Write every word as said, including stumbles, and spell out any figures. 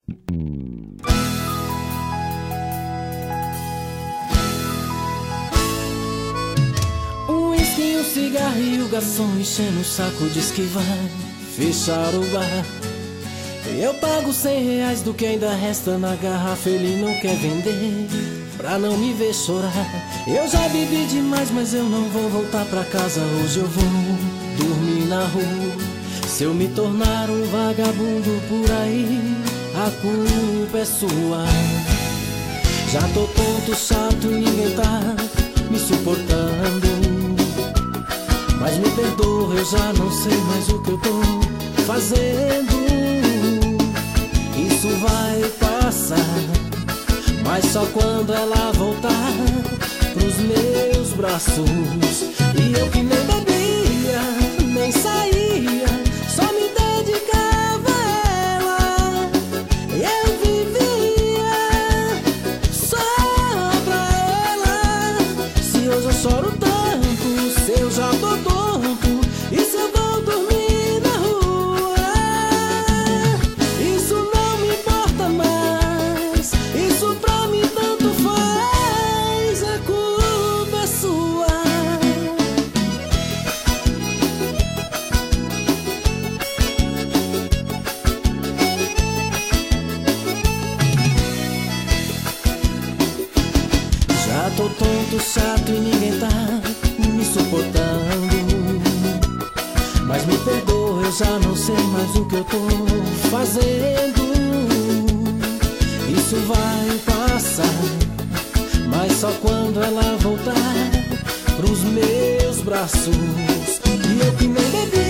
Um whisky, um cigarro e o garçom enchendo o saco diz que vai fechar o bar. Eu pago cem reais do que ainda resta na garrafa, ele não quer vender pra não me ver chorar. Eu já bebi demais, mas eu não vou voltar pra casa. Hoje eu vou dormir na rua. Se eu me tornar um vagabundo por aí, a culpa é sua. Já tô tonto, chato e ninguém tá me suportando. Mas me perdoa, eu já não sei mais o que eu tô fazendo. Isso vai passar, mas só quando ela voltar pros meus braços. E eu que nem bebia, nem saía, só me dedicava a ela. E eu vivia só pra ela. Se hoje eu choro tanto, se eu já tô tonto, e se eu vou dormir na rua, isso não me importa mais. Isso pra mim tanto faz, a culpa é sua. Já tô tonto, chato e ninguém tá me suportando. Mas me perdoa, eu já não sei mais o que eu tô fazendo. Isso vai passar, mas só quando ela voltar pros meus braços. E eu que nem bebi,